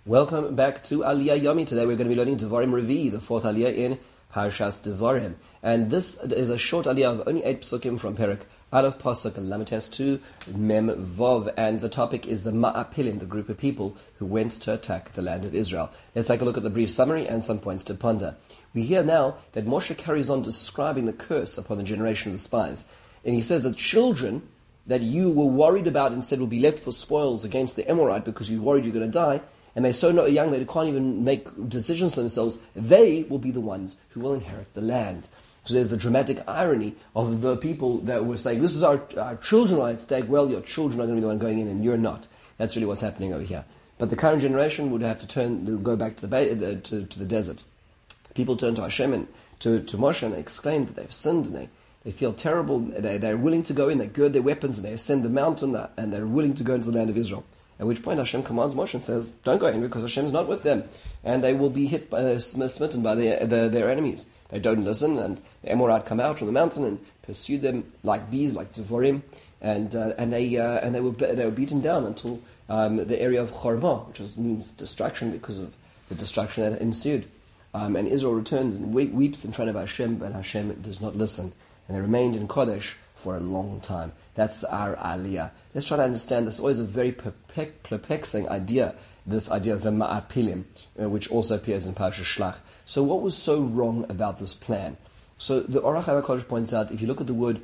Welcome back to Aliyah Yomi. Today we're going to be learning Devarim Revi, the fourth Aliyah in Parshas Devarim. And this is a short Aliyah of only 8 psukim from Perek Aleph Pasuk Lametes 2 Mem Vav. And the topic is the Ma'apilim, the group of people who went to attack the land of Israel. Let's take a look at the brief summary and some points to ponder. We hear now that Moshe carries on describing the curse upon the generation of the spies. And he says that children that you were worried about and said will be left for spoils against the Amorite because you worried you're going to die, and they're so young that they can't even make decisions for themselves, they will be the ones who will inherit the land. So there's the dramatic irony of the people that were saying, this is our children are at stake. Well, your children are going to be the one going in and you're not. That's really what's happening over here. But the current generation would have to go back to the desert. People turn to Hashem and to Moshe and they exclaim that they've sinned and they feel terrible. They're willing to go in, they gird their weapons and they ascend the mountain and they're willing to go into the land of Israel. At which point Hashem commands Moshe and says, don't go in because Hashem's not with them. And they will be smitten by their enemies. They don't listen, and the Amorite come out from the mountain and pursue them like bees, like Devarim, and they were beaten down until the area of Chorma, which means destruction because of the destruction that ensued. And Israel returns and weeps in front of Hashem, but Hashem does not listen. And they remained in Kodesh for a long time. That's our Aliyah. Let's try to understand this. Always a very perplexing idea, this idea of the Ma'apilim, which also appears in Parashat Shlach. So what was so wrong about this plan? So the Orach HaKodesh points out, if you look at the word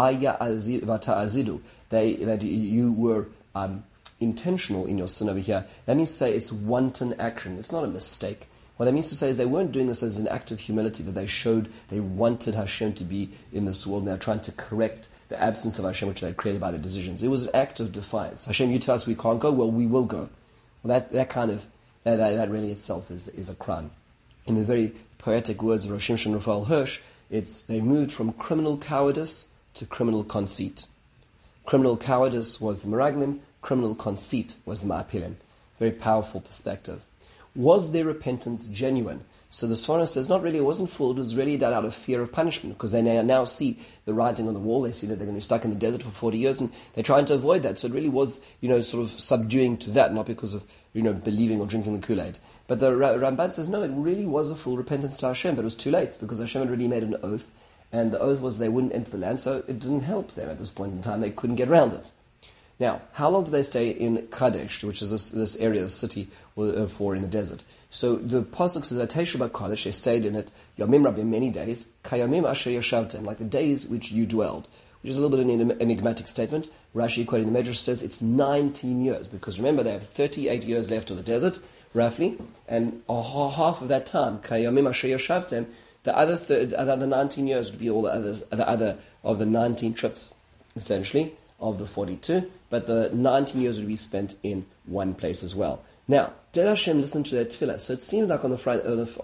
Vata'azidu, that you were intentional in your sin over here, that means to say it's wanton action. It's not a mistake. What that means to say is they weren't doing this as an act of humility, that they showed they wanted Hashem to be in this world and they're trying to correct the absence of Hashem which they had created by their decisions. It was an act of defiance. Hashem, you tell us we can't go, well, we will go. Well, that really itself is a crime. In the very poetic words of Rosh Shimshon Raphael Hirsch, they moved from criminal cowardice to criminal conceit. Criminal cowardice was the Meraglim, criminal conceit was the Ma'apilim. Very powerful perspective. Was their repentance genuine? So the Sforno says, not really, it wasn't full, it was really done out of fear of punishment, because they now see the writing on the wall, they see that they're going to be stuck in the desert for 40 years, and they're trying to avoid that. So it really was, sort of subduing to that, not because of, believing or drinking the Kool-Aid. But the Ramban says, no, it really was a full repentance to Hashem, but it was too late, because Hashem had already made an oath, and the oath was they wouldn't enter the land, so it didn't help them at this point in time, they couldn't get around it. Now, how long did they stay in Kadesh, which is this area, this city for in the desert? So the pasuk says that Teshuva Kadesh, they stayed in it Yamim Rabim, many days, Kayamim Asher Yashavtem, like the days which you dwelled, which is a little bit of an enigmatic statement. Rashi, quoting the Medrash, says it's 19 years, because remember they have 38 years left of the desert, roughly, and half of that time, Kayamim Asher Yashavtem, the other 19 years would be all the other of the 19 trips, essentially, of the 42, but the 19 years would be spent in one place as well. Now, did Hashem listen to their tefillah? So it seems like on the front,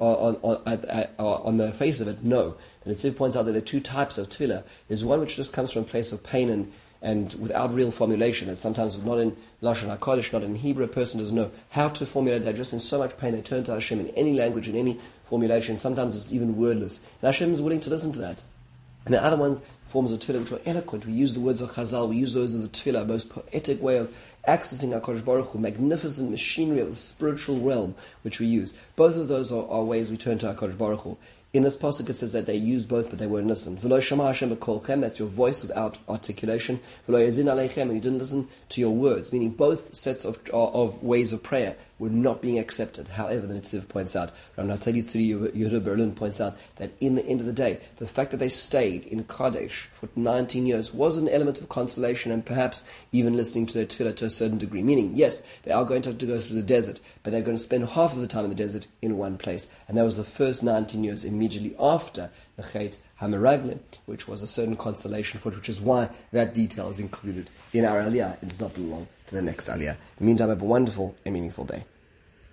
on the face of it, no. And it points out that there are two types of tefillah. There's one which just comes from a place of pain and without real formulation. And sometimes not in Lashon HaKodesh, not in Hebrew, a person doesn't know how to formulate. They're just in so much pain, they turn to Hashem in any language, in any formulation. Sometimes it's even wordless. And Hashem is willing to listen to that. And the other ones, forms of tefillah which are eloquent. We use the words of Chazal, we use those of the tefillah, most poetic way of accessing HaKadosh Baruch Hu, magnificent machinery of the spiritual realm which we use. Both of those are ways we turn to HaKadosh Baruch Hu. In this pasuk it says that they used both, but they weren't listened. V'lo shama Hashem b'kolchem, that's your voice without articulation. V'lo yazin aleichem, and he didn't listen to your words, meaning both sets of ways of prayer were not being accepted. However, the Netziv points out, Rav Natali Tzvi Yehuda Berlin points out, that in the end of the day, the fact that they stayed in Kadesh for 19 years was an element of consolation and perhaps even listening to their tefillah to a certain degree. Meaning, yes, they are going to have to go through the desert, but they're going to spend half of the time in the desert in one place. And that was the first 19 years immediately after the Chet HaMeraglim, which was a certain consolation for it, which is why that detail is included in our Aliyah. It does not belong to the next Aliyah. In the meantime, have a wonderful and meaningful day.